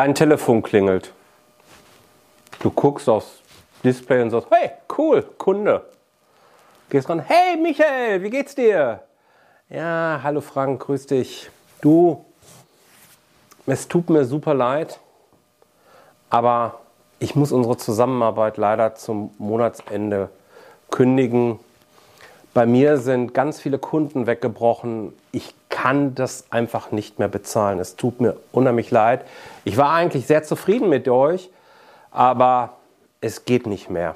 Dein Telefon klingelt. Du guckst aufs Display und sagst, hey, cool, Kunde. Gehst ran, hey Michael, wie geht's dir? Ja, hallo Frank, grüß dich. Du, es tut mir super leid, aber ich muss unsere Zusammenarbeit leider zum Monatsende kündigen. Bei mir sind ganz viele Kunden weggebrochen. Ich kann das einfach nicht mehr bezahlen. Es tut mir unheimlich leid. Ich war eigentlich sehr zufrieden mit euch, aber es geht nicht mehr.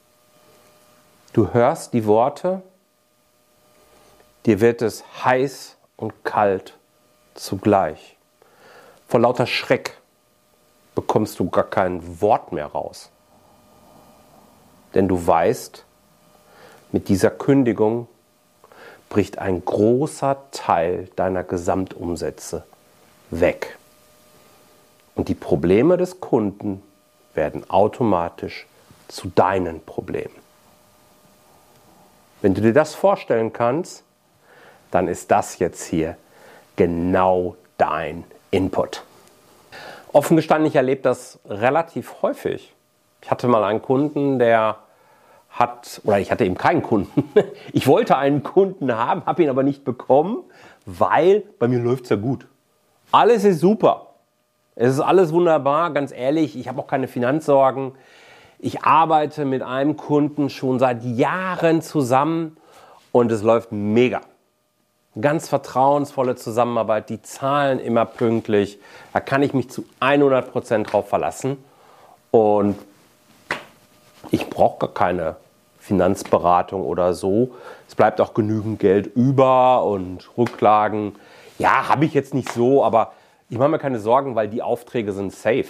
Du hörst die Worte, dir wird es heiß und kalt zugleich. Vor lauter Schreck bekommst du gar kein Wort mehr raus. Denn du weißt, mit dieser Kündigung bricht ein großer Teil deiner Gesamtumsätze weg. Und die Probleme des Kunden werden automatisch zu deinen Problemen. Wenn du dir das vorstellen kannst, dann ist das jetzt hier genau dein Input. Offen gestanden, ich erlebe das relativ häufig. Ich hatte mal einen Kunden, ich hatte eben keinen Kunden. Ich wollte einen Kunden haben, habe ihn aber nicht bekommen, weil bei mir läuft es ja gut. Alles ist super. Es ist alles wunderbar, ganz ehrlich, ich habe auch keine Finanzsorgen. Ich arbeite mit einem Kunden schon seit Jahren zusammen und es läuft mega. Ganz vertrauensvolle Zusammenarbeit, die zahlen immer pünktlich. Da kann ich mich zu 100% drauf verlassen. Und ich brauche gar keine Finanzberatung oder so. Es bleibt auch genügend Geld über und Rücklagen. Ja, habe ich jetzt nicht so, aber ich mache mir keine Sorgen, weil die Aufträge sind safe.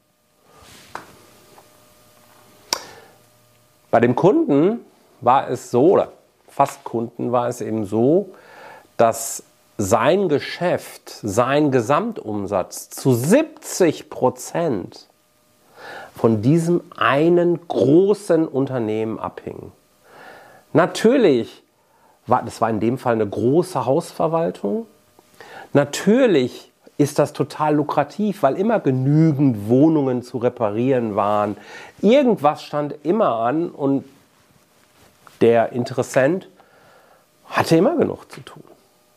Bei dem Kunden war es so, oder fast Kunden war es eben so, dass sein Geschäft, sein Gesamtumsatz zu 70% von diesem einen großen Unternehmen abhing. Natürlich, das war in dem Fall eine große Hausverwaltung, natürlich ist das total lukrativ, weil immer genügend Wohnungen zu reparieren waren. Irgendwas stand immer an und der Interessent hatte immer genug zu tun.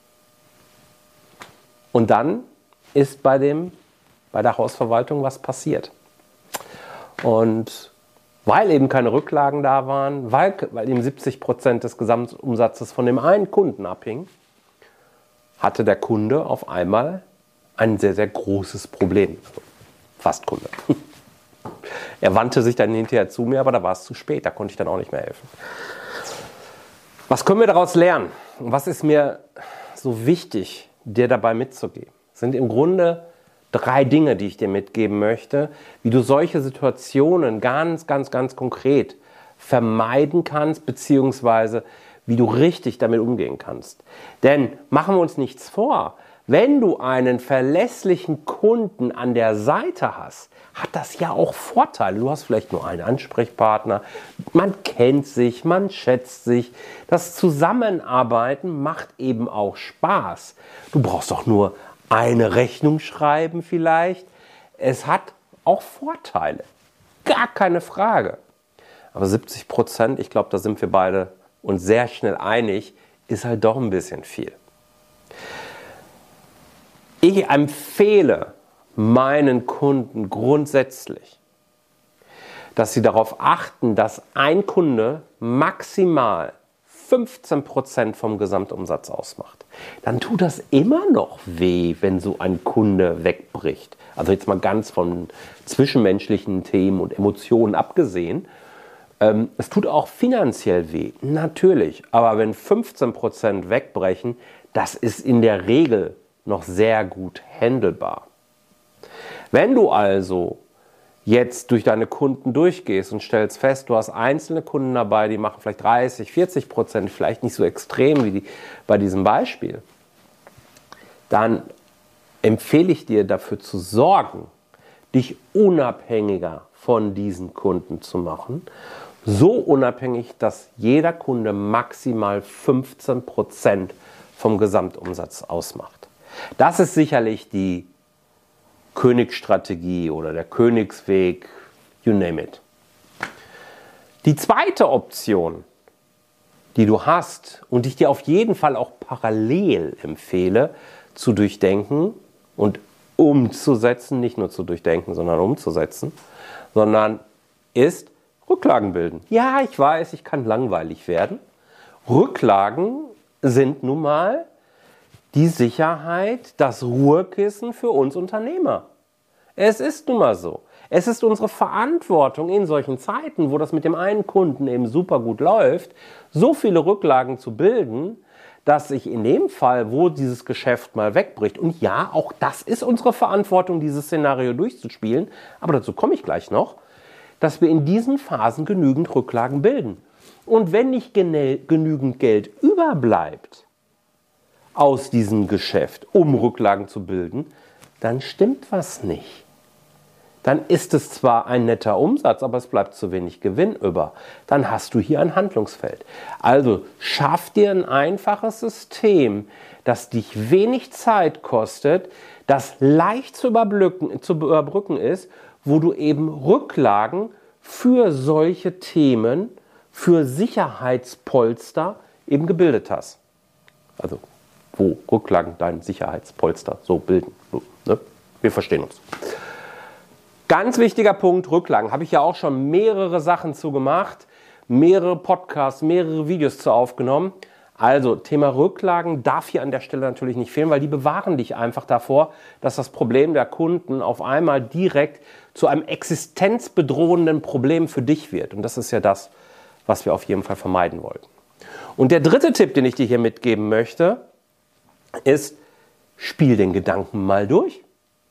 Und dann ist bei der Hausverwaltung was passiert. Und weil eben keine Rücklagen da waren, weil eben 70% des Gesamtumsatzes von dem einen Kunden abhing, hatte der Kunde auf einmal ein sehr, sehr großes Problem. Fast Kunde. Er wandte sich dann hinterher zu mir, aber da war es zu spät, da konnte ich dann auch nicht mehr helfen. Was können wir daraus lernen? Und was ist mir so wichtig, dir dabei mitzugeben? Das sind im Grunde 3 Dinge, die ich dir mitgeben möchte, wie du solche Situationen ganz, ganz, ganz konkret vermeiden kannst, beziehungsweise wie du richtig damit umgehen kannst. Denn machen wir uns nichts vor, wenn du einen verlässlichen Kunden an der Seite hast, hat das ja auch Vorteile. Du hast vielleicht nur einen Ansprechpartner, man kennt sich, man schätzt sich. Das Zusammenarbeiten macht eben auch Spaß. Du brauchst doch nur eine Rechnung schreiben vielleicht. Es hat auch Vorteile, gar keine Frage. Aber 70%, ich glaube, da sind wir beide uns sehr schnell einig, ist halt doch ein bisschen viel. Ich empfehle meinen Kunden grundsätzlich, dass sie darauf achten, dass ein Kunde maximal 15% vom Gesamtumsatz ausmacht. Dann tut das immer noch weh, wenn so ein Kunde wegbricht. Also jetzt mal ganz von zwischenmenschlichen Themen und Emotionen abgesehen. Es tut auch finanziell weh, natürlich. Aber wenn 15% wegbrechen, das ist in der Regel noch sehr gut handelbar. Wenn du also jetzt durch deine Kunden durchgehst und stellst fest, du hast einzelne Kunden dabei, die machen vielleicht 30-40%, vielleicht nicht so extrem wie bei diesem Beispiel, dann empfehle ich dir dafür zu sorgen, dich unabhängiger von diesen Kunden zu machen. So unabhängig, dass jeder Kunde maximal 15% vom Gesamtumsatz ausmacht. Das ist sicherlich die Königsstrategie oder der Königsweg, you name it. Die zweite Option, die du hast und die ich dir auf jeden Fall auch parallel empfehle, zu durchdenken und umzusetzen, nicht nur zu durchdenken, sondern umzusetzen, sondern ist Rücklagen bilden. Ja, ich weiß, ich kann langweilig werden. Rücklagen sind nun mal die Sicherheit, das Ruhekissen für uns Unternehmer. Es ist nun mal so. Es ist unsere Verantwortung in solchen Zeiten, wo das mit dem einen Kunden eben super gut läuft, so viele Rücklagen zu bilden, dass sich in dem Fall, wo dieses Geschäft mal wegbricht, und ja, auch das ist unsere Verantwortung, dieses Szenario durchzuspielen, aber dazu komme ich gleich noch, dass wir in diesen Phasen genügend Rücklagen bilden. Und wenn nicht genügend Geld überbleibt aus diesem Geschäft, um Rücklagen zu bilden, dann stimmt was nicht. Dann ist es zwar ein netter Umsatz, aber es bleibt zu wenig Gewinn über. Dann hast du hier ein Handlungsfeld. Also schaff dir ein einfaches System, das dich wenig Zeit kostet, das leicht zu überbrücken ist, wo du eben Rücklagen für solche Themen, für Sicherheitspolster eben gebildet hast. Also wo Rücklagen dein Sicherheitspolster so bilden. So, ne? Wir verstehen uns. Ganz wichtiger Punkt, Rücklagen. Habe ich ja auch schon mehrere Sachen zu gemacht, mehrere Podcasts, mehrere Videos zu aufgenommen. Also Thema Rücklagen darf hier an der Stelle natürlich nicht fehlen, weil die bewahren dich einfach davor, dass das Problem der Kunden auf einmal direkt zu einem existenzbedrohenden Problem für dich wird. Und das ist ja das, was wir auf jeden Fall vermeiden wollten. Und der dritte Tipp, den ich dir hier mitgeben möchte, ist, spiel den Gedanken mal durch.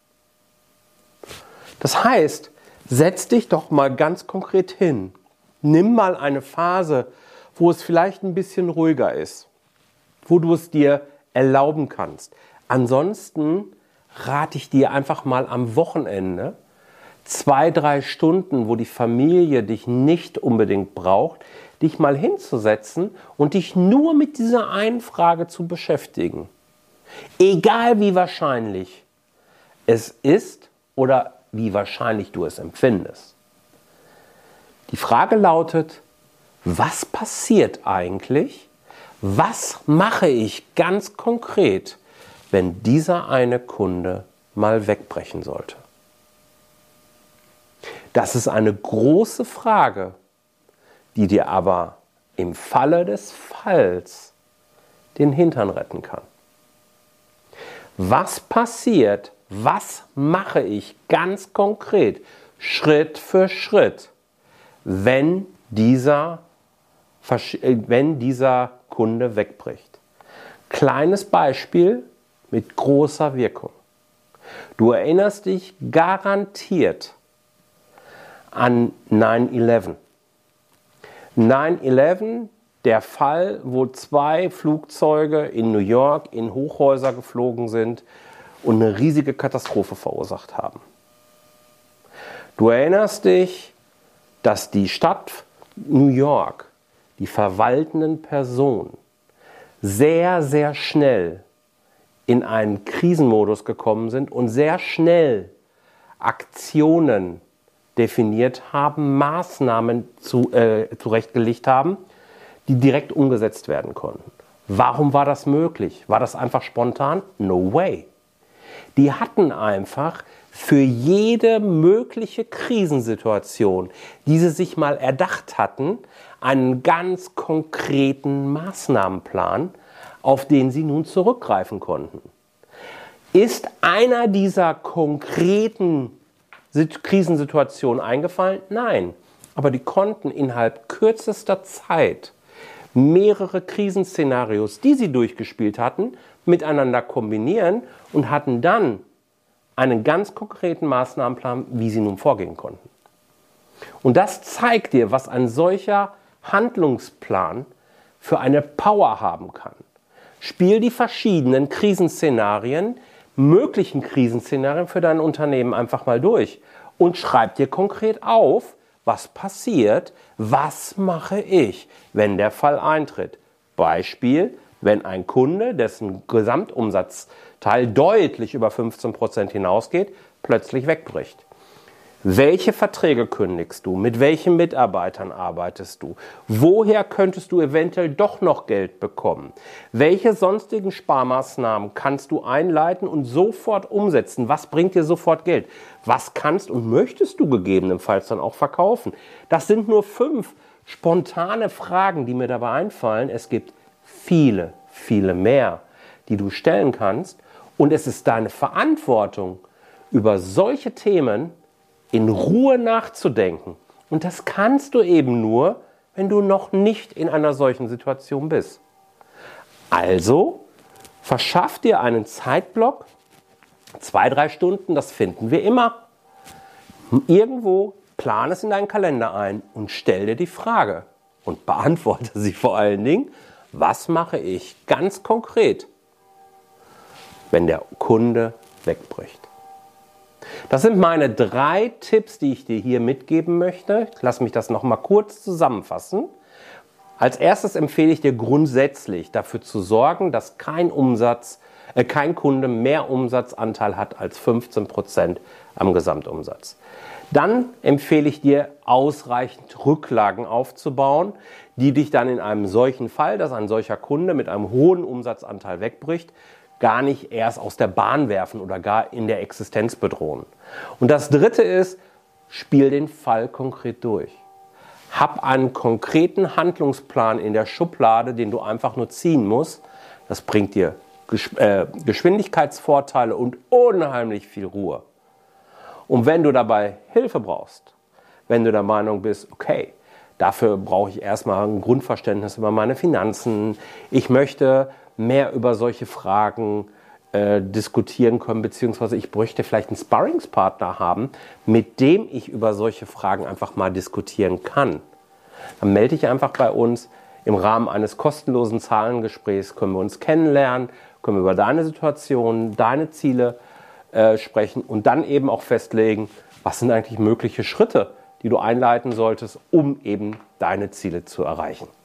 Das heißt, setz dich doch mal ganz konkret hin. Nimm mal eine Phase, wo es vielleicht ein bisschen ruhiger ist, wo du es dir erlauben kannst. Ansonsten rate ich dir einfach mal am Wochenende 2-3 Stunden, wo die Familie dich nicht unbedingt braucht, dich mal hinzusetzen und dich nur mit dieser einen Frage zu beschäftigen. Egal wie wahrscheinlich es ist oder wie wahrscheinlich du es empfindest. Die Frage lautet, was passiert eigentlich? Was mache ich ganz konkret, wenn dieser eine Kunde mal wegbrechen sollte? Das ist eine große Frage, die dir aber im Falle des Falls den Hintern retten kann. Was passiert? Was mache ich ganz konkret, Schritt für Schritt, wenn dieser Kunde wegbricht? Kleines Beispiel mit großer Wirkung. Du erinnerst dich garantiert an 9/11. 9/11, der Fall, wo 2 Flugzeuge in New York in Hochhäuser geflogen sind und eine riesige Katastrophe verursacht haben. Du erinnerst dich, dass die Stadt New York, die verwaltenden Personen, sehr, sehr schnell in einen Krisenmodus gekommen sind und sehr schnell Aktionen definiert haben, Maßnahmen zurechtgelegt haben, die direkt umgesetzt werden konnten. Warum war das möglich? War das einfach spontan? No way. Die hatten einfach für jede mögliche Krisensituation, die sie sich mal erdacht hatten, einen ganz konkreten Maßnahmenplan, auf den sie nun zurückgreifen konnten. Ist einer dieser konkreten Krisensituationen eingefallen? Nein. Aber die konnten innerhalb kürzester Zeit mehrere Krisenszenarios, die sie durchgespielt hatten, miteinander kombinieren und hatten dann einen ganz konkreten Maßnahmenplan, wie sie nun vorgehen konnten. Und das zeigt dir, was ein solcher Handlungsplan für eine Power haben kann. Spiel die verschiedenen Krisenszenarien, möglichen Krisenszenarien für dein Unternehmen einfach mal durch und schreib dir konkret auf, was passiert, was mache ich, wenn der Fall eintritt. Beispiel, wenn ein Kunde, dessen Gesamtumsatzteil deutlich über 15% hinausgeht, plötzlich wegbricht. Welche Verträge kündigst du? Mit welchen Mitarbeitern arbeitest du? Woher könntest du eventuell doch noch Geld bekommen? Welche sonstigen Sparmaßnahmen kannst du einleiten und sofort umsetzen? Was bringt dir sofort Geld? Was kannst und möchtest du gegebenenfalls dann auch verkaufen? Das sind nur 5 spontane Fragen, die mir dabei einfallen. Es gibt viele, viele mehr, die du stellen kannst. Und es ist deine Verantwortung, über solche Themen in Ruhe nachzudenken. Und das kannst du eben nur, wenn du noch nicht in einer solchen Situation bist. Also, verschaff dir einen Zeitblock, 2-3 Stunden, das finden wir immer. Irgendwo plan es in deinen Kalender ein und stell dir die Frage und beantworte sie vor allen Dingen, was mache ich ganz konkret, wenn der Kunde wegbricht. Das sind meine 3 Tipps, die ich dir hier mitgeben möchte. Lass mich das nochmal kurz zusammenfassen. Als erstes empfehle ich dir grundsätzlich dafür zu sorgen, dass kein Kunde mehr Umsatzanteil hat als 15% am Gesamtumsatz. Dann empfehle ich dir, ausreichend Rücklagen aufzubauen, die dich dann in einem solchen Fall, dass ein solcher Kunde mit einem hohen Umsatzanteil wegbricht, gar nicht erst aus der Bahn werfen oder gar in der Existenz bedrohen. Und das Dritte ist, spiel den Fall konkret durch. Hab einen konkreten Handlungsplan in der Schublade, den du einfach nur ziehen musst. Das bringt dir Geschwindigkeitsvorteile und unheimlich viel Ruhe. Und wenn du dabei Hilfe brauchst, wenn du der Meinung bist, okay, dafür brauche ich erstmal ein Grundverständnis über meine Finanzen, ich möchte mehr über solche Fragen diskutieren können, beziehungsweise ich bräuchte vielleicht einen Sparringspartner haben, mit dem ich über solche Fragen einfach mal diskutieren kann. Dann melde dich einfach bei uns. Im Rahmen eines kostenlosen Zahlengesprächs können wir uns kennenlernen, können wir über deine Situation, deine Ziele sprechen und dann eben auch festlegen, was sind eigentlich mögliche Schritte, die du einleiten solltest, um eben deine Ziele zu erreichen.